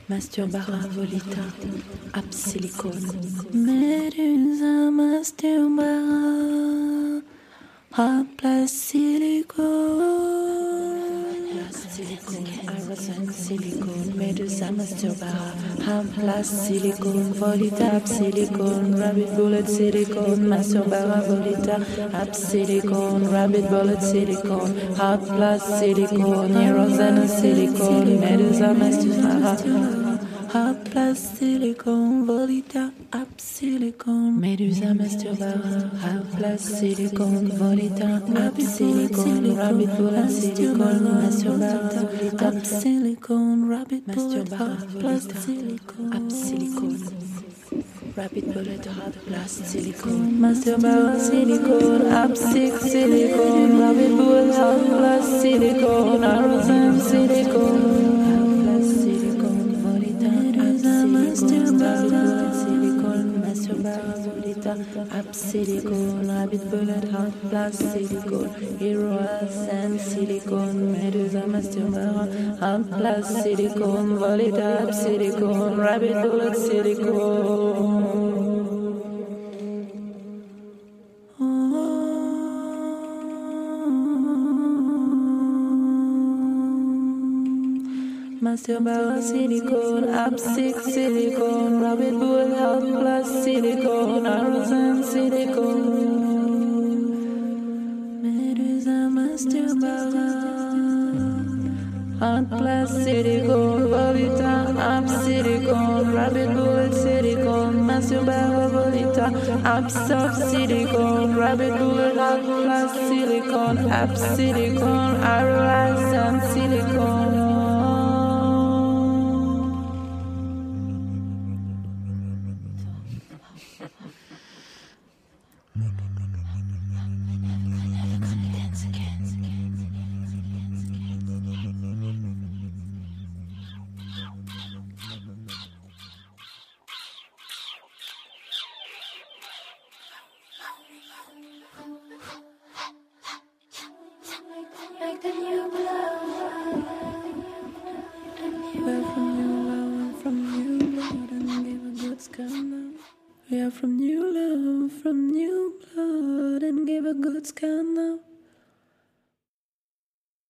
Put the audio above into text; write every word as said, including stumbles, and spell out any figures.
Masturbara volita, ab silicone. Medusa masturbara, ab plus silicone. Silicone, aerosol silicone, Medusa masturbara, ab plus silicone, volita ab silicone, rabbit bullet silicone, masturbara volita, ab silicone, rabbit bullet silicone, ab plus silicone, aerosol silicone, Medusa masturbara. Hot plus silicone, volita, ab silicone, Medusa masturbara. Hot plus silicone, volita, ab silicone, rabbit bullet silicone, masturbara. Ab silicone, rabbit bullet, hot plus silicone, ab silicone. Rabbit bullet, hot plus silicone, masturbara silicone, ab six silicone, rabbit bullet, hot plus silicone, aerosol silicone. Ab silicone, rabbit bullet, hot plus silicone, heroes and silicone, Medusa masturbara, hot plus silicone, volita ab silicone, rabbit bullet silicone. Masturbara silicone, ab six silicone, rabbit bullet, hot plus silicone, aerosol silicone. Medusa masturbara, hot plus silicone, volita, ab silicone, rabbit bullet silicone, masturbara volita, ab soft silicone, rabbit bullet, hot plus silicone, ab silicone, aerosol silicone. Like the new blood, we're from new love, from new blood, and give a good scandal. We are from new love, from new blood, and give a good scandal.